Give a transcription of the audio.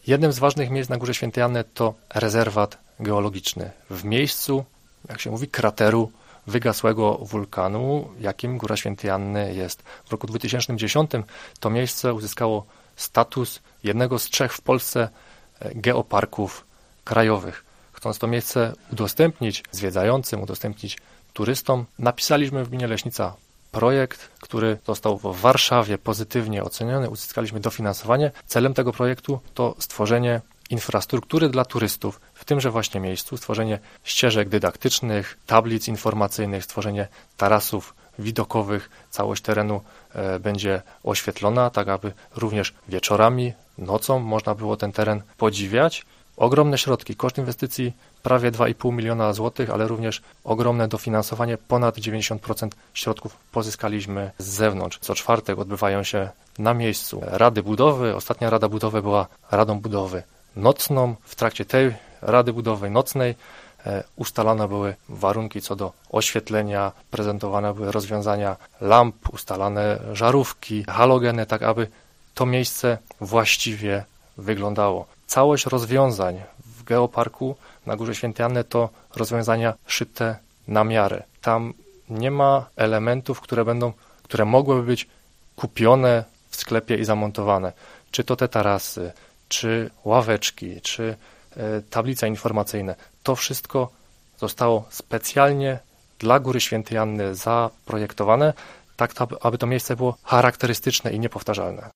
Jednym z ważnych miejsc na Górze Świętej Anny to rezerwat geologiczny. W miejscu, jak się mówi, krateru wygasłego wulkanu, jakim Góra Świętej Anny jest. W roku 2010 to miejsce uzyskało status jednego z 3 w Polsce geoparków krajowych. Chcąc to miejsce udostępnić zwiedzającym, udostępnić turystom, napisaliśmy w gminie Leśnica projekt, który został w Warszawie pozytywnie oceniony. Uzyskaliśmy dofinansowanie. Celem tego projektu to stworzenie infrastruktury dla turystów w tymże właśnie miejscu, stworzenie ścieżek dydaktycznych, tablic informacyjnych, stworzenie tarasów widokowych. Całość terenu będzie oświetlona, tak aby również wieczorami, nocą można było ten teren podziwiać. Ogromne środki, koszt inwestycji prawie 2,5 miliona złotych, ale również ogromne dofinansowanie, ponad 90% środków pozyskaliśmy z zewnątrz. Co czwartek odbywają się na miejscu Rady Budowy. Ostatnia Rada Budowy była Radą Budowy nocną. W trakcie tej Rady Budowy nocnej ustalane były warunki co do oświetlenia, prezentowane były rozwiązania lamp, ustalane żarówki, halogeny, tak aby to miejsce właściwie wyglądało. Całość rozwiązań w geoparku na Górze Świętej Anny to rozwiązania szyte na miarę. Tam nie ma elementów, które mogłyby być kupione w sklepie i zamontowane. Czy to te tarasy, czy ławeczki, czy tablice informacyjne. To wszystko zostało specjalnie dla Góry Świętej Anny zaprojektowane, tak aby to miejsce było charakterystyczne i niepowtarzalne.